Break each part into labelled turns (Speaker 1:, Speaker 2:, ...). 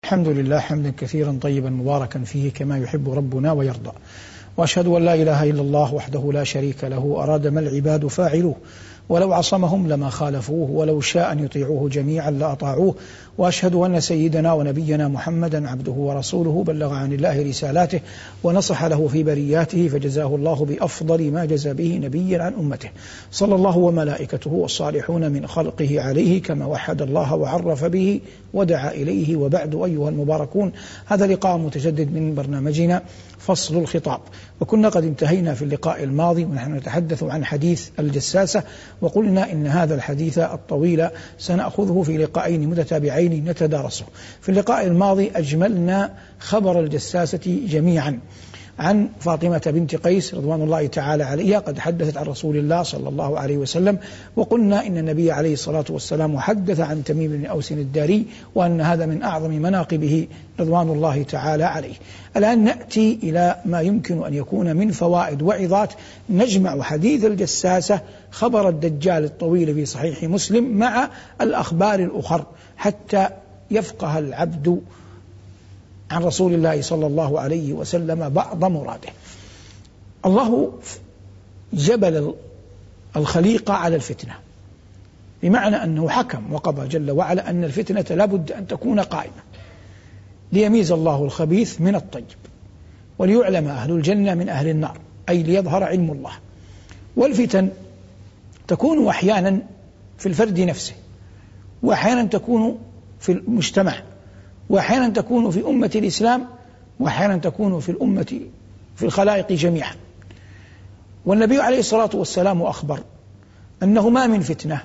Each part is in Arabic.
Speaker 1: الحمد لله حمدا كثيرا طيبا مباركا فيه كما يحب ربنا ويرضى، وأشهد أن لا إله إلا الله وحده لا شريك له أراد ما العباد فاعلوه، ولو عصمهم لما خالفوه، ولو شاء أن يطيعوه جميعا لأطاعوه، وأشهد أن سيدنا ونبينا محمدا عبده ورسوله بلغ عن الله رسالاته ونصح له في برياته، فجزاه الله بأفضل ما جزى به نبيا عن أمته، صلى الله وملائكته والصالحون من خلقه عليه كما وحد الله وعرف به ودعا إليه. وبعد أيها المباركون، هذا لقاء متجدد من برنامجنا فصل الخطاب، وكنا قد انتهينا في اللقاء الماضي ونحن نتحدث عن حديث الجساسة، وقلنا إن هذا الحديث الطويل سنأخذه في لقاءين متتابعين نتدارسه. في اللقاء الماضي أجملنا خبر الجساسة جميعا عن فاطمة بنت قيس رضوان الله تعالى عليها، قد حدثت عن رسول الله صلى الله عليه وسلم، وقلنا إن النبي عليه الصلاة والسلام حدث عن تميم بن أوس الداري، وأن هذا من أعظم مناقبه رضوان الله تعالى عليه. الآن نأتي إلى ما يمكن أن يكون من فوائد وعظات، نجمع حديث الجساسة خبر الدجال الطويل في صحيح مسلم مع الأخبار الأخر، حتى يفقه العبد عن رسول الله صلى الله عليه وسلم بعض مراده. الله جبل الخليقة على الفتنة، بمعنى أنه حكم وقضى جل وعلا أن الفتنة لابد أن تكون قائمة، ليميز الله الخبيث من الطيب، وليعلم أهل الجنة من أهل النار، أي ليظهر علم الله. والفتن تكون أحيانا في الفرد نفسه، وأحيانا تكون في المجتمع، وأحيانا تكون في أمة الإسلام، وأحيانا تكون في الأمة في الخلائق جميعا. والنبي عليه الصلاة والسلام أخبر أنه ما من فتنة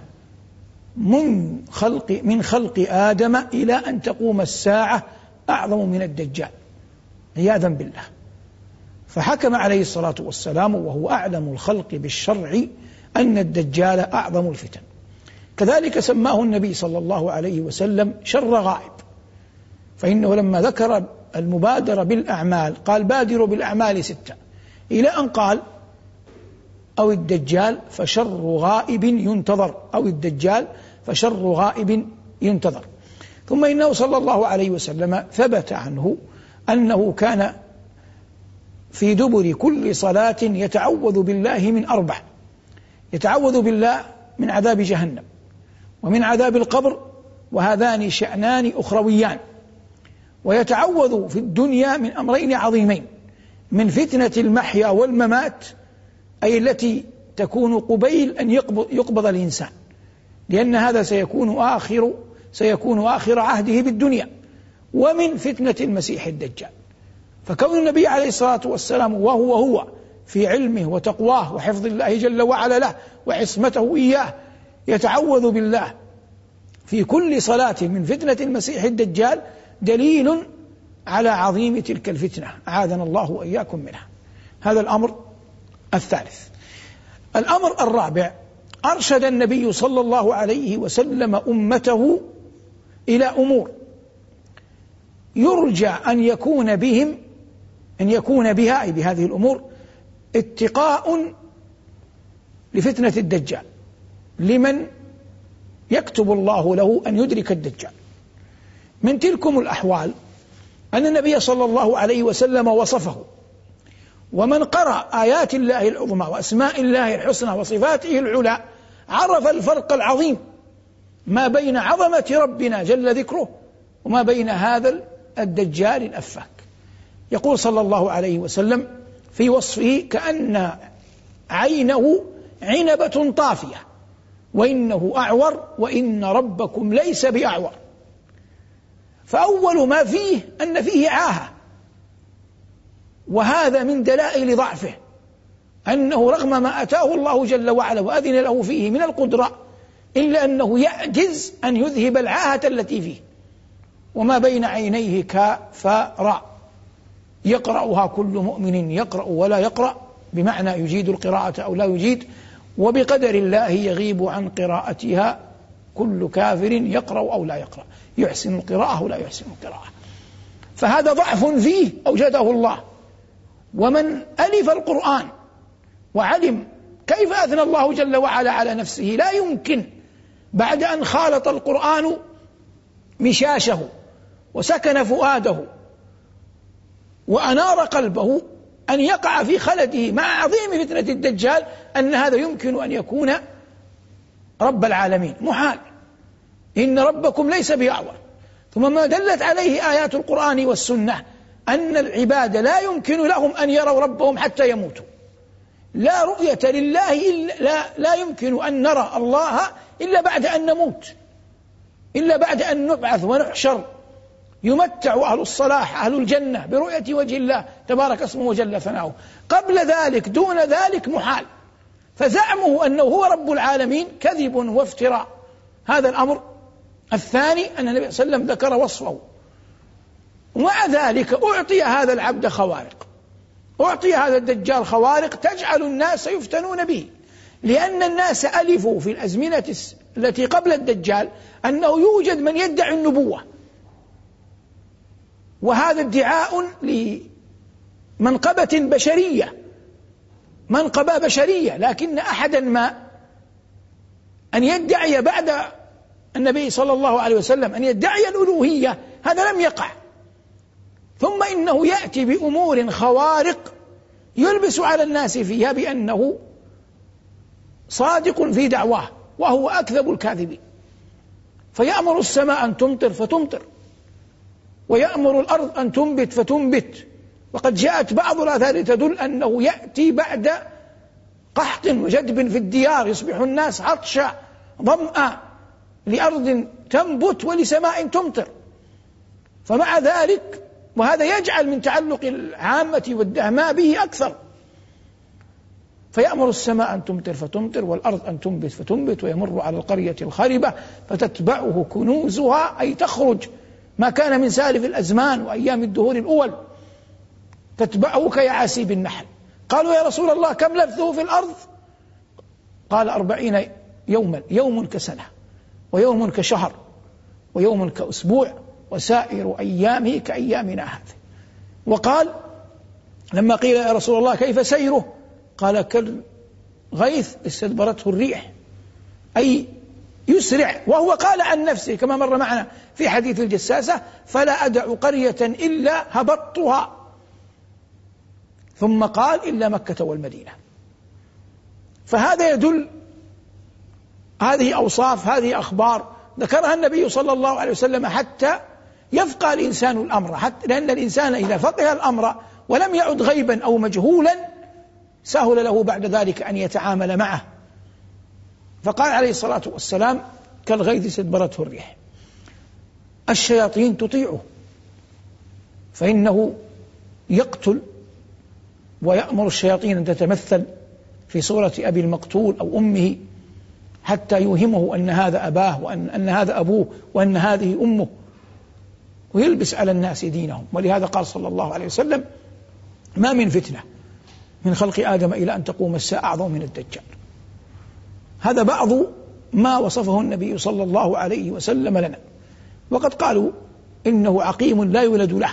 Speaker 1: من خلق آدم إلى أن تقوم الساعة أعظم من الدجال، عياذا بالله. فحكم عليه الصلاة والسلام وهو أعلم الخلق بالشرع أن الدجال أعظم الفتن. كذلك سماه النبي صلى الله عليه وسلم شر غائب، فإنه لما ذكر المبادرة بالأعمال قال بادروا بالأعمال 6، إلى أن قال أو الدجال فشر غائب ينتظر، أو الدجال فشر غائب ينتظر. ثم إنه صلى الله عليه وسلم ثبت عنه أنه كان في دبر كل صلاة يتعوذ بالله من 4، يتعوذ بالله من عذاب جهنم ومن عذاب القبر، وهذان شأنان أخرويان، ويتعوذ في الدنيا من أمرين عظيمين: من فتنة المحيا والممات، أي التي تكون قبيل أن يقبض الإنسان، لأن هذا سيكون آخر عهده بالدنيا، ومن فتنة المسيح الدجال. فكون النبي عليه الصلاة والسلام وهو في علمه وتقواه وحفظ الله جل وعلا له وعصمته إياه يتعوذ بالله في كل صلاة من فتنة المسيح الدجال، دليل على عظيم تلك الفتنة، أعاذنا الله وإياكم منها. هذا الأمر الثالث. الأمر الرابع: أرشد النبي صلى الله عليه وسلم أمته إلى أمور يرجى أن يكون بها أي بهذه الأمور اتقاء لفتنة الدجال، لمن يكتب الله له أن يدرك الدجال. من تلكم الأحوال أن النبي صلى الله عليه وسلم وصفه، ومن قرأ آيات الله العظمى وأسماء الله الحسنى وصفاته العلى عرف الفرق العظيم ما بين عظمة ربنا جل ذكره وما بين هذا الدجال الأفاك. يقول صلى الله عليه وسلم في وصفه: كأن عينه عنبة طافية، وإنه أعور، وإن ربكم ليس بأعور. فأول ما فيه أن فيه عاهة، وهذا من دلائل ضعفه، أنه رغم ما أتاه الله جل وعلا وأذن له فيه من القدرة، إلا أنه يعجز أن يذهب العاهة التي فيه. وما بين عينيه كافراء يقرأها كل مؤمن، يقرأ ولا يقرأ، بمعنى يجيد القراءة أو لا يجيد، وبقدر الله يغيب عن قراءتها كل كافر يقرأ أو لا يقرأ، يحسن القراءة أو لا يحسن القراءة. فهذا ضعف فيه أوجده الله. ومن ألف القرآن وعلم كيف أثنى الله جل وعلا على نفسه، لا يمكن بعد أن خالط القرآن مشاشه وسكن فؤاده وأنار قلبه أن يقع في خلده مع عظيم فتنة الدجال أن هذا يمكن أن يكون رب العالمين. محال، إن ربكم ليس بأعور. ثم ما دلت عليه آيات القرآن والسنة أن العباد لا يمكن لهم أن يروا ربهم حتى يموتوا. لا رؤية لله لا يمكن أن نرى الله إلا بعد أن نموت، إلا بعد أن نبعث ونحشر. يمتع أهل الصلاح أهل الجنة برؤية وجه الله تبارك اسمه وجل ثناؤه. قبل ذلك دون ذلك محال. فزعمه أنه هو رب العالمين كذب وافتراء. هذا الأمر الثاني أن النبي صلى الله عليه وسلم ذكر وصفه. ومع ذلك أعطي هذا العبد خوارق، أعطي هذا الدجال خوارق تجعل الناس يفتنون به، لأن الناس ألفوا في الأزمنة التي قبل الدجال أنه يوجد من يدعي النبوة، وهذا ادعاء لمنقبة بشرية، منقبة بشرية، لكن أحدا ما أن يدعي بعد النبي صلى الله عليه وسلم أن يدعي الألوهية هذا لم يقع. ثم إنه يأتي بأمور خوارق يلبس على الناس فيها بأنه صادق في دعواه وهو أكذب الكاذبين. فيأمر السماء أن تمطر فتمطر، ويأمر الأرض أن تنبت فتنبت. وقد جاءت بعض الآثار تدل أنه يأتي بعد قحط وجدب في الديار يصبح الناس عطشا ظمأ لأرض تنبت ولسماء تمطر. فمع ذلك وهذا يجعل من تعلق العامة والدهماء به أكثر. فيأمر السماء أن تمطر فتمطر والأرض أن تنبت فتنبت، ويمر على القرية الخربة فتتبعه كنوزها، أي تخرج ما كان من سالف الأزمان وأيام الدهور الأول، تتبعه كيعاسيب النحل. قالوا يا رسول الله كم لبثه في الأرض؟ قال 40 يوما، يوم كسنة ويوم كشهر ويوم كأسبوع وسائر أيامه كأيامنا هذه. وقال لما قيل يا رسول الله كيف سيره؟ قال كالغيث استدبرته الريح، أي يسرع. وهو قال عن نفسه كما مر معنا في حديث الجساسة فلا أدع قرية إلا هبطتها، ثم قال إلا مكة والمدينة. فهذا يدل، هذه أوصاف، هذه أخبار ذكرها النبي صلى الله عليه وسلم حتى يفقه الإنسان الأمر، حتى لأن الإنسان إذا فقه الأمر ولم يعد غيبا أو مجهولا سهل له بعد ذلك أن يتعامل معه. فقال عليه الصلاة والسلام كالغيث استدبرته الريح. الشياطين تطيعه فإنه يقتل ويأمر الشياطين أن تتمثل في صورة أبي المقتول أو أمه حتى يوهمه أن هذا أباه وأن هذا أبوه وأن هذه أمه، ويلبس على الناس دينهم. ولهذا قال صلى الله عليه وسلم ما من فتنة من خلق آدم إلى أن تقوم الساعة أعظم من الدجال. هذا بعض ما وصفه النبي صلى الله عليه وسلم لنا. وقد قالوا إنه عقيم لا يولد له.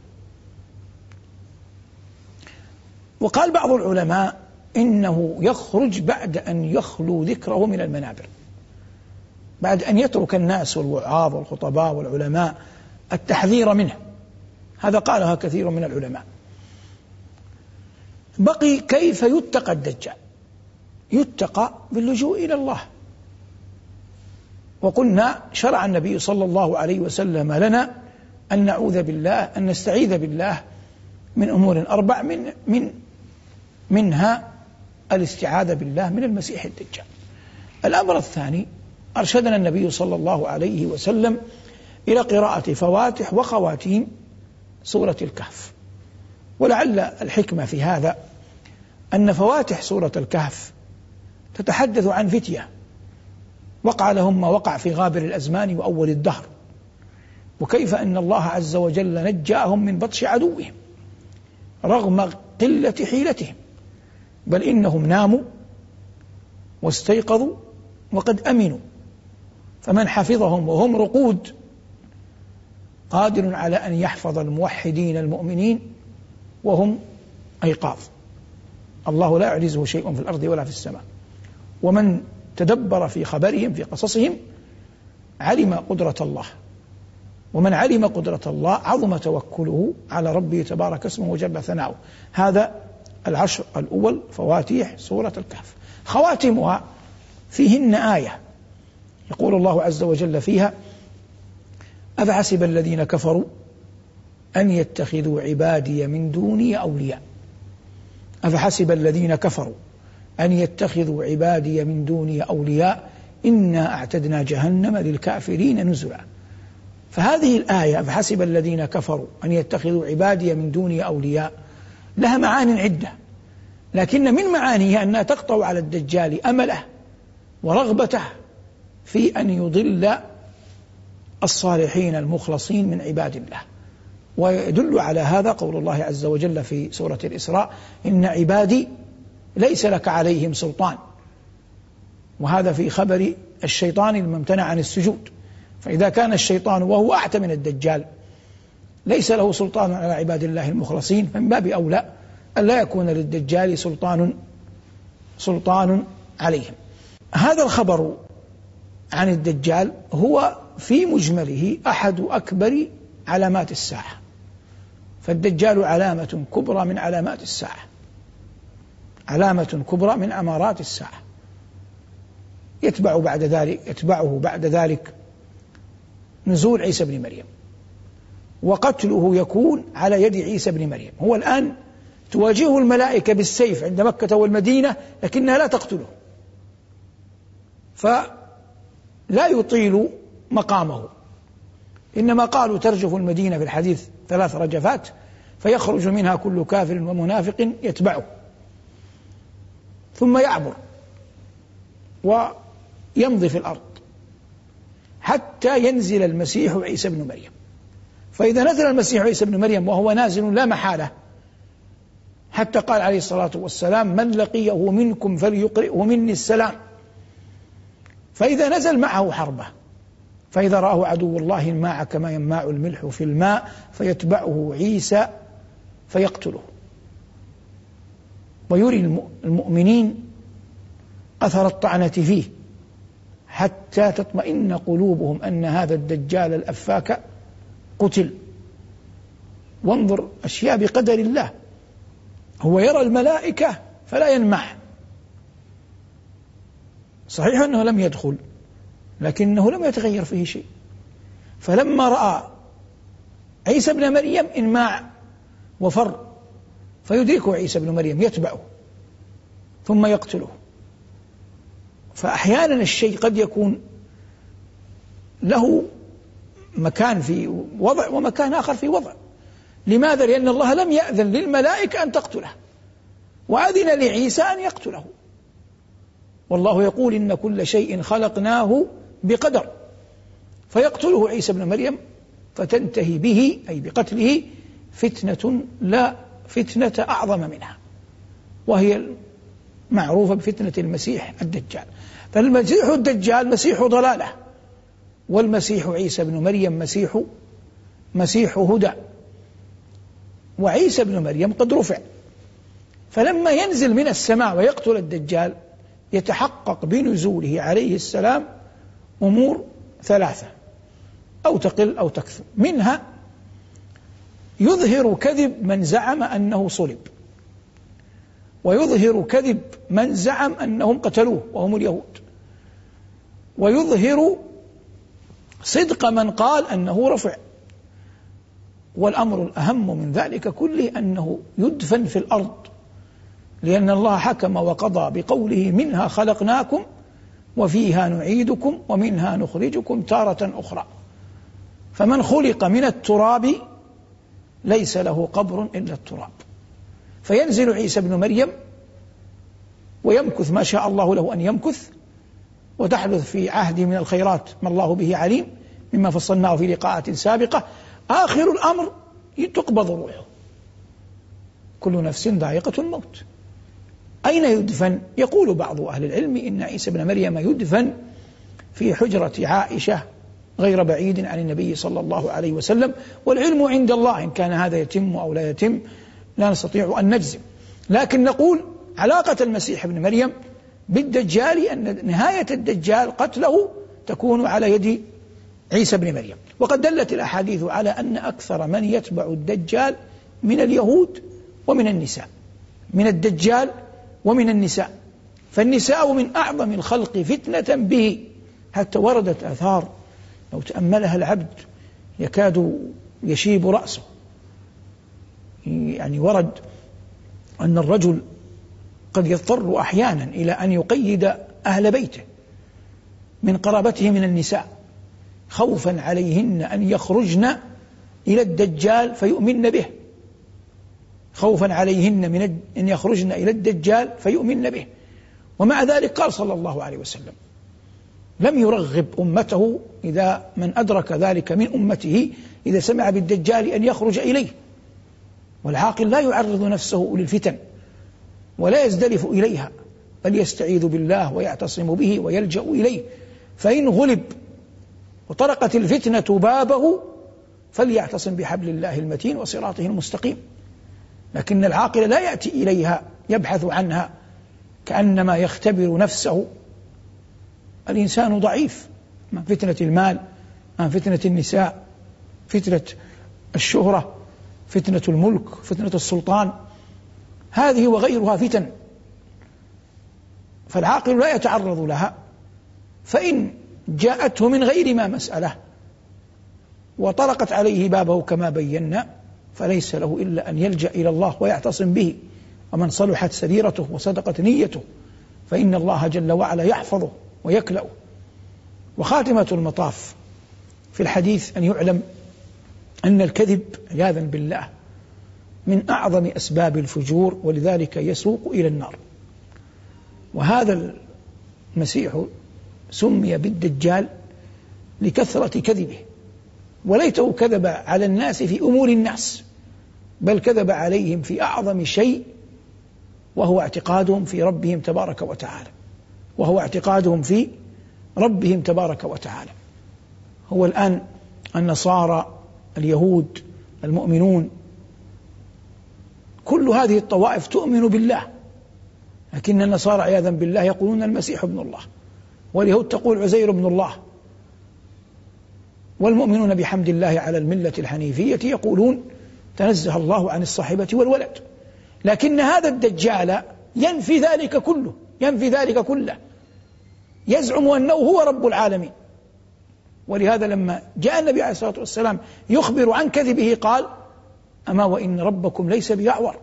Speaker 1: وقال بعض العلماء إنه يخرج بعد أن يخلو ذكره من المنابر، بعد أن يترك الناس والوعاظ والخطباء والعلماء التحذير منه. هذا قالها كثير من العلماء. بقي كيف يتقى الدجال؟ يتقى باللجوء إلى الله. وقلنا شرع النبي صلى الله عليه وسلم لنا أن نعوذ بالله، أن نستعيذ بالله من أمور 4 منها الاستعاذة بالله من المسيح الدجال. الأمر الثاني أرشدنا النبي صلى الله عليه وسلم إلى قراءة فواتح وخواتيم سورة الكهف. ولعل الحكمة في هذا أن فواتح سورة الكهف تتحدث عن فتية وقع لهم ما وقع في غابر الأزمان وأول الدهر، وكيف أن الله عز وجل نجاهم من بطش عدوهم رغم قلة حيلتهم، بل إنهم ناموا واستيقظوا وقد أمنوا. فمن حفظهم وهم رقود قادر على أن يحفظ الموحدين المؤمنين وهم أيقاظ. الله لا يعجزه شيء في الأرض ولا في السماء. ومن تدبر في خبرهم في قصصهم علم قدرة الله ومن علم قدرة الله عظم توكله على ربه تبارك اسمه وجل ثناؤه. هذا العشر الأول فواتيح سورة الكهف. خواتمها فيهن آية يقول الله عز وجل فيها: أفحسب الذين كفروا أن يتخذوا عبادي من دوني أولياء. أفحسب الذين كفروا أن يتخذوا عبادي من دوني أولياء إنا أعتدنا جهنم للكافرين نزلا. فهذه الآية أفحسب الذين كفروا أن يتخذوا عبادي من دوني أولياء لها معان عدة، لكن من معانيها أنها تقطع على الدجال أمله ورغبته في أن يضل الصالحين المخلصين من عباد الله. ويدل على هذا قول الله عز وجل في سورة الإسراء: إن عبادي ليس لك عليهم سلطان. وهذا في خبر الشيطان الممتنع عن السجود. فإذا كان الشيطان وهو أعتى من الدجال ليس له سلطان على عباد الله المخلصين، فمن باب أولى أن لا يكون للدجال سلطان عليهم. هذا الخبر عن الدجال هو في مجمله أحد أكبر علامات الساعة، فالدجال علامة كبرى من علامات الساعة، علامة كبرى من أمارات الساعة. يتبعه بعد ذلك نزول عيسى بن مريم، وقتله يكون على يد عيسى بن مريم. هو الآن تواجهه الملائكة بالسيف عند مكة والمدينة، لكنها لا تقتله، فلا يطيل مقامه، إنما قالوا ترجف المدينة في الحديث 3 رجفات، فيخرج منها كل كافر ومنافق يتبعه، ثم يعبر ويمضي في الأرض حتى ينزل المسيح عيسى بن مريم. فإذا نزل المسيح عيسى بن مريم وهو نازل لا محالة، حتى قال عليه الصلاة والسلام: من لقيه منكم فليقرئه مني السلام. فإذا نزل معه حربه، فإذا رآه عدو الله انماع كما ينماع الملح في الماء، فيتبعه عيسى فيقتله، ويري المؤمنين أثر الطعنة فيه حتى تطمئن قلوبهم أن هذا الدجال الأفاك قتل. وانظر أشياء بقدر الله، هو يرى الملائكة فلا ينمح، صحيح أنه لم يدخل لكنه لم يتغير فيه شيء. فلما رأى عيسى بن مريم انماع وفر، فيدركه عيسى بن مريم يتبعه ثم يقتله. فأحيانا الشيء قد يكون له مكان في وضع ومكان آخر في وضع. لماذا؟ لأن الله لم يأذن للملائكة أن تقتله، وأذن لعيسى أن يقتله. والله يقول: إن كل شيء خلقناه بقدر. فيقتله عيسى بن مريم، فتنتهي به أي بقتله فتنة لا فتنة أعظم منها، وهي معروفة بفتنة المسيح الدجال. فالمسيح الدجال مسيح ضلالة، والمسيح عيسى بن مريم مسيح هدى. وعيسى بن مريم قد رفع، فلما ينزل من السماء ويقتل الدجال يتحقق بنزوله عليه السلام أمور 3 أو تقل أو تكثر. منها يظهر كذب من زعم أنه صلب، ويظهر كذب من زعم أنهم قتلوه وهم اليهود، ويظهر صدق من قال أنه رفع. والأمر الأهم من ذلك كله أنه يدفن في الأرض، لأن الله حكم وقضى بقوله: منها خلقناكم وفيها نعيدكم ومنها نخرجكم تارة أخرى. فمن خلق من التراب ليس له قبر إلا التراب. فينزل عيسى بن مريم ويمكث ما شاء الله له أن يمكث، وتحدث في عهده من الخيرات ما الله به عليم مما فصلناه في لقاءات سابقة. آخر الأمر تقبض روحه، كل نفس ذائقة الموت. أين يدفن؟ يقول بعض أهل العلم إن عيسى بن مريم يدفن في حجرة عائشة غير بعيد عن النبي صلى الله عليه وسلم، والعلم عند الله إن كان هذا يتم أو لا يتم، لا نستطيع أن نجزم. لكن نقول علاقة المسيح ابن مريم بالدجال أن نهاية الدجال قتله تكون على يد عيسى بن مريم. وقد دلت الأحاديث على أن أكثر من يتبع الدجال من اليهود ومن النساء، من الدجال ومن النساء، فالنساء من أعظم الخلق فتنة به، حتى وردت آثار لو تأملها العبد يكاد يشيب رأسه. يعني ورد أن الرجل قد يضطر أحيانا إلى أن يقيد أهل بيته من قرابته من النساء خوفا عليهن أن يخرجن إلى الدجال فيؤمن به، خوفا عليهن من أن يخرجن إلى الدجال فيؤمن به. ومع ذلك قال صلى الله عليه وسلم لم يرغب أمته إذا من أدرك ذلك من أمته إذا سمع بالدجال أن يخرج إليه. والعاقل لا يعرض نفسه للفتن ولا يزدلف إليها، بل يستعيذ بالله ويعتصم به ويلجأ إليه، فإن غلب وطرقت الفتنة بابه فليعتصم بحبل الله المتين وصراطه المستقيم. لكن العاقل لا يأتي إليها يبحث عنها كأنما يختبر نفسه. الإنسان ضعيف من فتنة المال، من فتنة النساء، فتنة الشهرة، فتنة الملك، فتنة السلطان، هذه وغيرها فتن، فالعاقل لا يتعرض لها. فإن جاءته من غير ما مسألة وطرقت عليه بابه كما بينا فليس له إلا أن يلجأ إلى الله ويعتصم به، ومن صلحت سريرته وصدقت نيته فإن الله جل وعلا يحفظه ويكلأه. وخاتمة المطاف في الحديث أن يعلم أن الكذب عياذا بالله من أعظم أسباب الفجور، ولذلك يسوق إلى النار. وهذا المسيح سمي بالدجال لكثرة كذبه، وليته كذب على الناس في أمور الناس، بل كذب عليهم في أعظم شيء، وهو اعتقادهم في ربهم تبارك وتعالى، وهو اعتقادهم في ربهم تبارك وتعالى. هو الآن النصارى، اليهود، المؤمنون، كل هذه الطوائف تؤمن بالله، لكن النصارى عياذا بالله يقولون المسيح ابن الله، واليهود تقول عزير ابن الله، والمؤمنون بحمد الله على الملة الحنيفية يقولون تنزه الله عن الصاحبة والولد. لكن هذا الدجال ينفي ذلك كله، ينفي ذلك كله، يزعم أنه هو رب العالمين. ولهذا لما جاء النبي عليه الصلاة والسلام يخبر عن كذبه قال أما وإن ربكم ليس بأعور.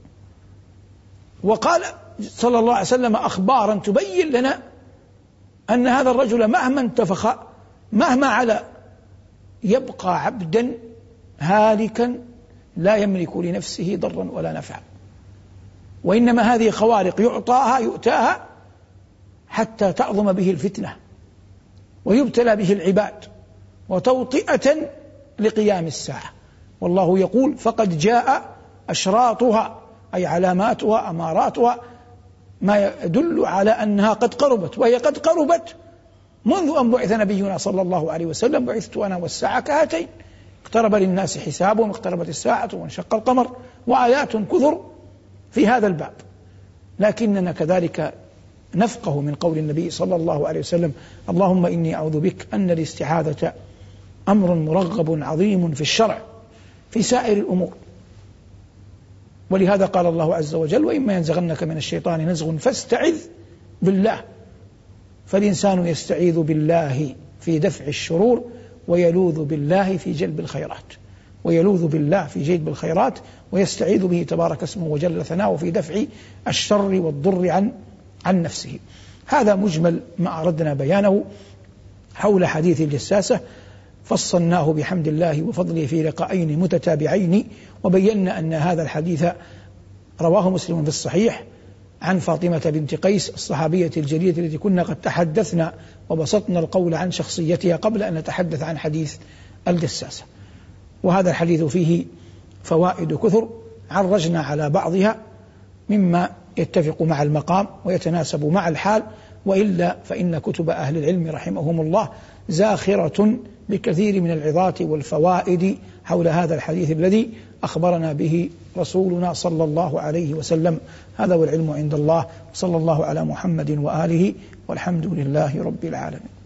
Speaker 1: وقال صلى الله عليه وسلم أخبارا تبين لنا أن هذا الرجل مهما انتفخ مهما على يبقى عبدا هالكا لا يملك لنفسه ضرا ولا نفعا، وإنما هذه خوارق يؤتاها حتى تعظم به الفتنة ويبتلى به العباد، وتوطئة لقيام الساعة. والله يقول فقد جاء أشراطها، أي علاماتها أماراتها، ما يدل على أنها قد قربت، وهي قد قربت منذ أن بعث نبينا صلى الله عليه وسلم، بعثت أنا والساعة كهاتين، اقترب للناس حسابهم، اقتربت الساعة وانشق القمر، وآيات كثر في هذا الباب. لكننا كذلك نفقه من قول النبي صلى الله عليه وسلم اللهم إني أعوذ بك أن الاستعاذة أمر مرغب عظيم في الشرع في سائر الأمور. ولهذا قال الله عز وجل وإما ينزغنك من الشيطان نزغ فاستعذ بالله. فالإنسان يستعيذ بالله في دفع الشرور، ويلوذ بالله في جلب الخيرات، ويلوذ بالله في جلب الخيرات، ويستعيذ به تبارك اسمه وجل ثناؤه في دفع الشر والضر عن نفسه. هذا مجمل ما أردنا بيانه حول حديث الجساسة، فصلناه بحمد الله وفضله في لقاءين متتابعين، وبينا أن هذا الحديث رواه مسلم في الصحيح عن فاطمة بنت قيس الصحابية الجليلة التي كنا قد تحدثنا وبسطنا القول عن شخصيتها قبل أن نتحدث عن حديث الجساسة. وهذا الحديث فيه فوائد كثر عرجنا على بعضها مما يتفق مع المقام ويتناسب مع الحال، وإلا فإن كتب أهل العلم رحمهم الله زاخرة بكثير من العظات والفوائد حول هذا الحديث الذي أخبرنا به رسولنا صلى الله عليه وسلم. هذا والعلم عند الله، صلى الله على محمد وآله، والحمد لله رب العالمين.